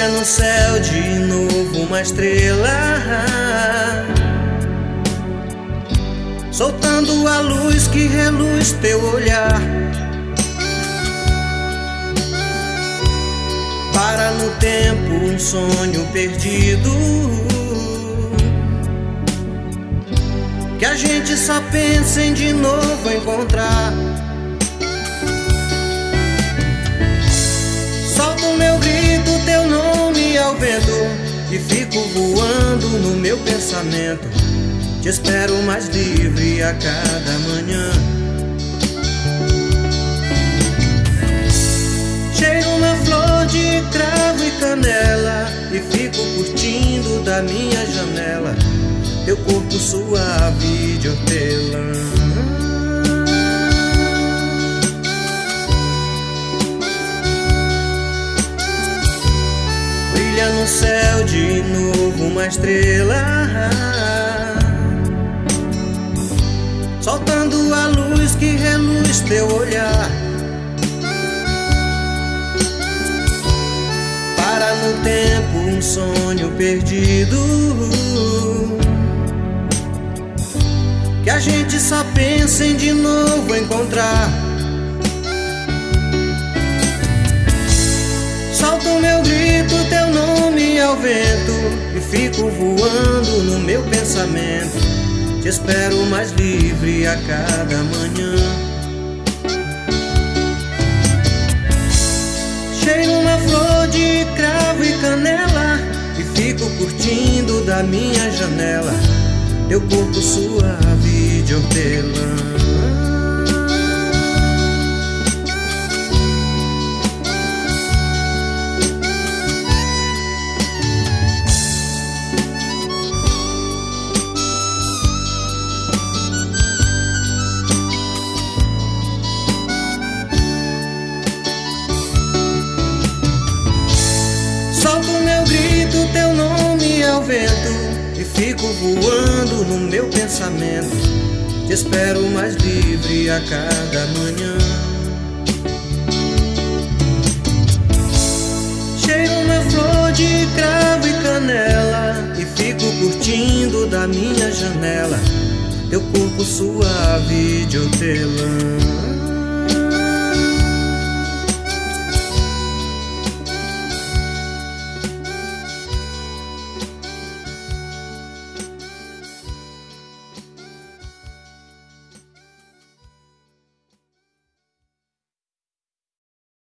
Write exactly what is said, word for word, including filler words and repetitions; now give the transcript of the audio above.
Brilha no céu de novo uma estrela, soltando a luz que reluz teu olhar. Para no tempo um sonho perdido, que a gente só pensa em de novo encontrar. Solto o meu grito, teu nome ao vento, e fico voando no meu pensamento. Te espero mais livre a cada manhã. Cheiro uma flor de cravo e canela, e fico curtindo da minha janela teu corpo suave de hortelã. Brilha no céu de novo uma estrela, soltando a luz que reluz teu olhar. Para no tempo um sonho perdido, que a gente só pensa em de novo encontrar. Solto o meu grito, teu nome ao vento, e fico voando no meu pensamento. Te espero mais livre a cada manhã. Cheiro uma flor de cravo e canela, e fico curtindo da minha janela teu corpo suave de hortelã. Solto o meu grito, teu nome ao vento, e fico voando no meu pensamento. Te espero mais livre a cada manhã. Cheiro uma flor de cravo e canela, e fico curtindo da minha janela teu corpo suave de hortelã.